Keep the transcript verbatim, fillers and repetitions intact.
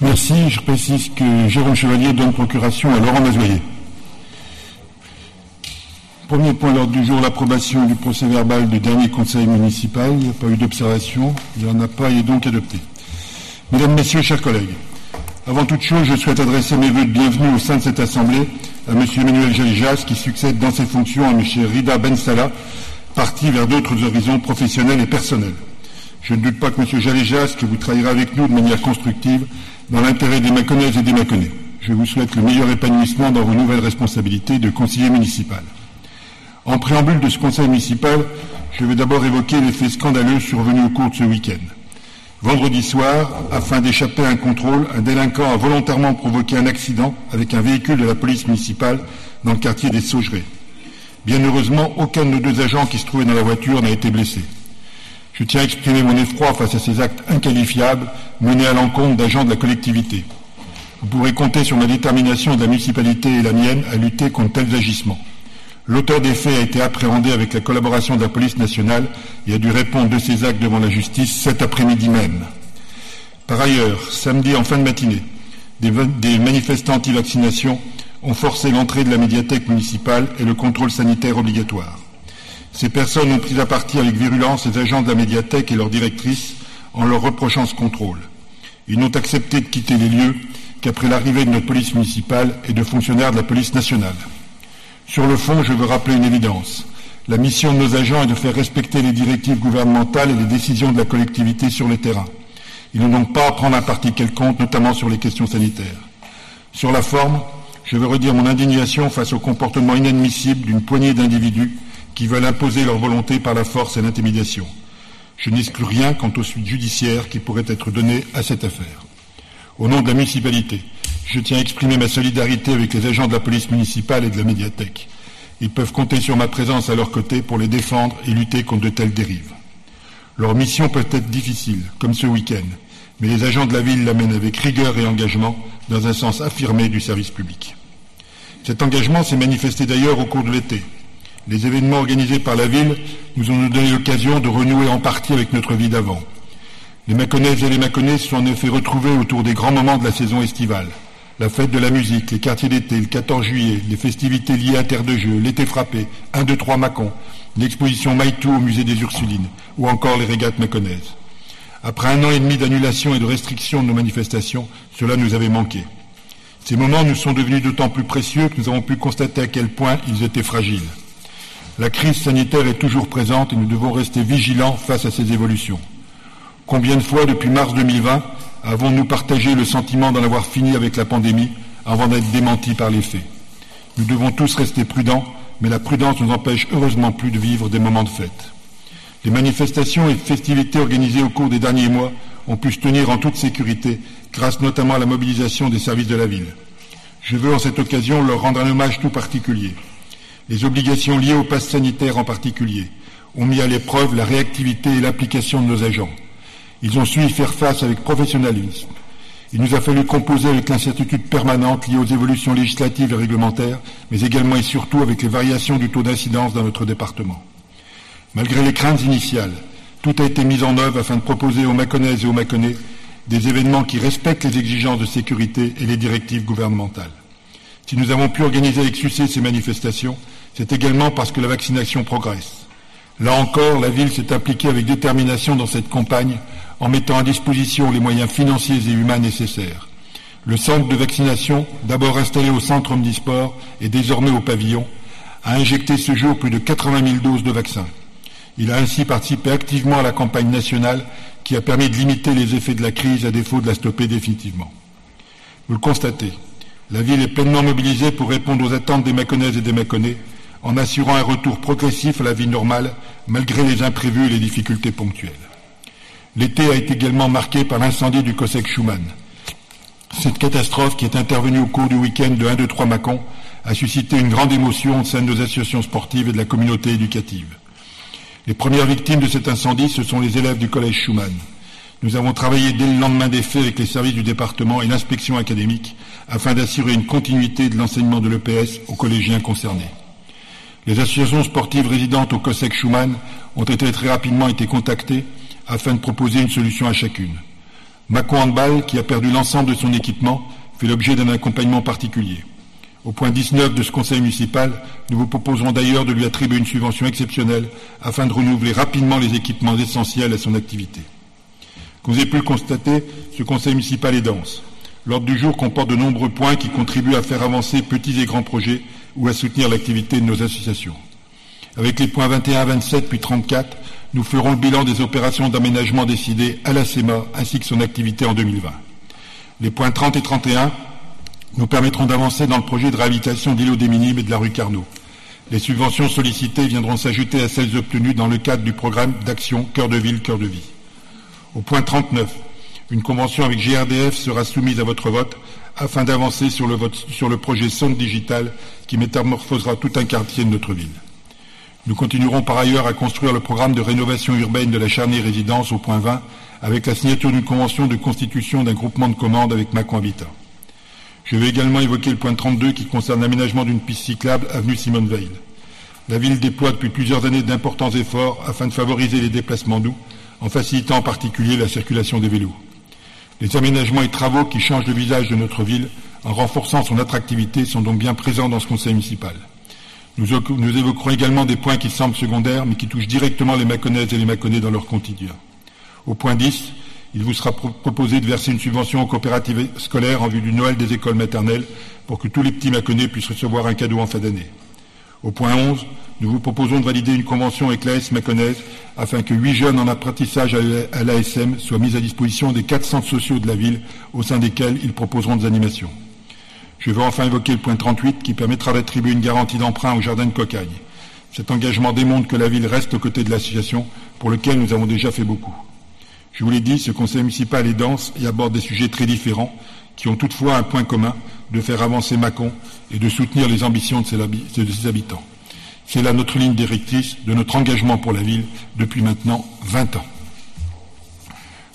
Merci. Je précise que Jérôme Chevalier donne procuration à Laurent Mazoyer. Premier point à l'ordre du jour, l'approbation du procès-verbal du dernier conseil municipal. Il n'y a pas eu d'observation. Il n'y en a pas, il est donc adopté. Mesdames, Messieurs, chers collègues, avant toute chose, je souhaite adresser mes vœux de bienvenue au sein de cette Assemblée à M. Emmanuel Jalijas, qui succède dans ses fonctions à M. Rida Ben Salah, parti vers d'autres horizons professionnels et personnels. Je ne doute pas que M. Jalijas, que vous travaillerez avec nous de manière constructive, dans l'intérêt des Mâconnaises et des Mâconnais. Je vous souhaite le meilleur épanouissement dans vos nouvelles responsabilités de conseiller municipal. En préambule de ce conseil municipal, je vais d'abord évoquer les faits scandaleux survenus au cours de ce week-end. Vendredi soir, afin d'échapper à un contrôle, un délinquant a volontairement provoqué un accident avec un véhicule de la police municipale dans le quartier des Saugerets. Bien heureusement, aucun de nos deux agents qui se trouvaient dans la voiture n'a été blessé. Je tiens à exprimer mon effroi face à ces actes inqualifiables menés à l'encontre d'agents de la collectivité. Vous pourrez compter sur ma détermination de la municipalité et la mienne à lutter contre tels agissements. L'auteur des faits a été appréhendé avec la collaboration de la police nationale et a dû répondre de ses actes devant la justice cet après-midi même. Par ailleurs, samedi en fin de matinée, des, des manifestants anti-vaccination ont forcé l'entrée de la médiathèque municipale et le contrôle sanitaire obligatoire. Ces personnes ont pris à partie avec virulence les agents de la médiathèque et leur directrice en leur reprochant ce contrôle. Ils n'ont accepté de quitter les lieux qu'après l'arrivée de notre police municipale et de fonctionnaires de la police nationale. Sur le fond, je veux rappeler une évidence. La mission de nos agents est de faire respecter les directives gouvernementales et les décisions de la collectivité sur le terrain. Ils n'ont donc pas à prendre un parti quelconque, notamment sur les questions sanitaires. Sur la forme, je veux redire mon indignation face au comportement inadmissible d'une poignée d'individus qui veulent imposer leur volonté par la force et l'intimidation. Je n'exclus rien quant aux suites judiciaires qui pourraient être données à cette affaire. Au nom de la municipalité, je tiens à exprimer ma solidarité avec les agents de la police municipale et de la médiathèque. Ils peuvent compter sur ma présence à leur côté pour les défendre et lutter contre de telles dérives. Leur mission peut être difficile, comme ce week-end, mais les agents de la ville l'amènent avec rigueur et engagement dans un sens affirmé du service public. Cet engagement s'est manifesté d'ailleurs au cours de l'été. Les événements organisés par la ville nous ont donné l'occasion de renouer en partie avec notre vie d'avant. Les Mâconnaises et les Mâconnais se sont en effet retrouvés autour des grands moments de la saison estivale. La fête de la musique, les quartiers d'été, le quatorze juillet, les festivités liées à Terre de Jeux, l'été frappé, un, deux, trois Mâcon, l'exposition Maïtou au musée des Ursulines, ou encore les régates mâconnaises. Après un an et demi d'annulation et de restriction de nos manifestations, cela nous avait manqué. Ces moments nous sont devenus d'autant plus précieux que nous avons pu constater à quel point ils étaient fragiles. La crise sanitaire est toujours présente et nous devons rester vigilants face à ces évolutions. Combien de fois, depuis mars deux mille vingt, avons-nous partagé le sentiment d'en avoir fini avec la pandémie avant d'être démentis par les faits? Nous devons tous rester prudents, mais la prudence nous empêche heureusement plus de vivre des moments de fête. Les manifestations et festivités organisées au cours des derniers mois ont pu se tenir en toute sécurité, grâce notamment à la mobilisation des services de la ville. Je veux en cette occasion leur rendre un hommage tout particulier. Les obligations liées au pass sanitaire en particulier ont mis à l'épreuve la réactivité et l'application de nos agents. Ils ont su y faire face avec professionnalisme. Il nous a fallu composer avec l'incertitude permanente liée aux évolutions législatives et réglementaires, mais également et surtout avec les variations du taux d'incidence dans notre département. Malgré les craintes initiales, tout a été mis en œuvre afin de proposer aux Mâconnaises et aux Mâconnais des événements qui respectent les exigences de sécurité et les directives gouvernementales. Si nous avons pu organiser avec succès ces manifestations, c'est également parce que la vaccination progresse. Là encore, la ville s'est impliquée avec détermination dans cette campagne en mettant à disposition les moyens financiers et humains nécessaires. Le centre de vaccination, d'abord installé au centre omnisport et désormais au pavillon, a injecté ce jour plus de quatre-vingt mille doses de vaccins. Il a ainsi participé activement à la campagne nationale qui a permis de limiter les effets de la crise à défaut de la stopper définitivement. Vous le constatez, la ville est pleinement mobilisée pour répondre aux attentes des Mâconnaises et des Mâconnais en assurant un retour progressif à la vie normale malgré les imprévus et les difficultés ponctuelles. L'été a été également marqué par l'incendie du COSEC Schumann. Cette catastrophe, qui est intervenue au cours du week-end de un, deux, trois Mâcon, a suscité une grande émotion au sein de nos associations sportives et de la communauté éducative. Les premières victimes de cet incendie, ce sont les élèves du collège Schumann. Nous avons travaillé dès le lendemain des faits avec les services du département et l'inspection académique afin d'assurer une continuité de l'enseignement de l'E P S aux collégiens concernés. Les associations sportives résidentes au COSEC Schumann ont été très rapidement été contactées afin de proposer une solution à chacune. Mâcon Handball, qui a perdu l'ensemble de son équipement, fait l'objet d'un accompagnement particulier. Au point dix-neuf de ce conseil municipal, nous vous proposerons d'ailleurs de lui attribuer une subvention exceptionnelle afin de renouveler rapidement les équipements essentiels à son activité. Comme vous avez pu le constater, ce conseil municipal est dense. L'ordre du jour comporte de nombreux points qui contribuent à faire avancer petits et grands projets ou à soutenir l'activité de nos associations. Avec les points vingt et un, vingt-sept puis trente-quatre, nous ferons le bilan des opérations d'aménagement décidées à la SEMA ainsi que son activité en deux mille vingt. Les points trente et trente et un nous permettront d'avancer dans le projet de réhabilitation de l'îlot des Minimes et de la rue Carnot. Les subventions sollicitées viendront s'ajouter à celles obtenues dans le cadre du programme d'action Cœur de Ville, Cœur de Vie. Au point trente-neuf, une convention avec G R D F sera soumise à votre vote afin d'avancer sur le, vote, sur le projet Sonde Digital qui métamorphosera tout un quartier de notre ville. Nous continuerons par ailleurs à construire le programme de rénovation urbaine de la Charnay Résidence au point vingt avec la signature d'une convention de constitution d'un groupement de commandes avec Mâcon Habitat. Je vais également évoquer le point trente-deux qui concerne l'aménagement d'une piste cyclable avenue Simone Veil. La ville déploie depuis plusieurs années d'importants efforts afin de favoriser les déplacements doux, en facilitant en particulier la circulation des vélos. Les aménagements et travaux qui changent le visage de notre ville en renforçant son attractivité sont donc bien présents dans ce conseil municipal. Nous, nous évoquerons également des points qui semblent secondaires mais qui touchent directement les Mâconnaises et les Mâconnais dans leur quotidien. Au point dix, il vous sera pro- proposé de verser une subvention aux coopératives scolaires en vue du Noël des écoles maternelles pour que tous les petits Mâconnais puissent recevoir un cadeau en fin d'année. Au point onze, nous vous proposons de valider une convention avec l'A S Mâconnaise afin que huit jeunes en apprentissage à l'A S M soient mis à disposition des quatre centres sociaux de la ville au sein desquels ils proposeront des animations. Je vais enfin évoquer le point trente-huit qui permettra d'attribuer une garantie d'emprunt au jardin de Cocagne. Cet engagement démontre que la ville reste aux côtés de l'association pour lequel nous avons déjà fait beaucoup. Je vous l'ai dit, ce conseil municipal est dense et aborde des sujets très différents qui ont toutefois un point commun, de faire avancer Mâcon et de soutenir les ambitions de ses, de ses habitants. C'est là notre ligne directrice de notre engagement pour la ville depuis maintenant vingt ans.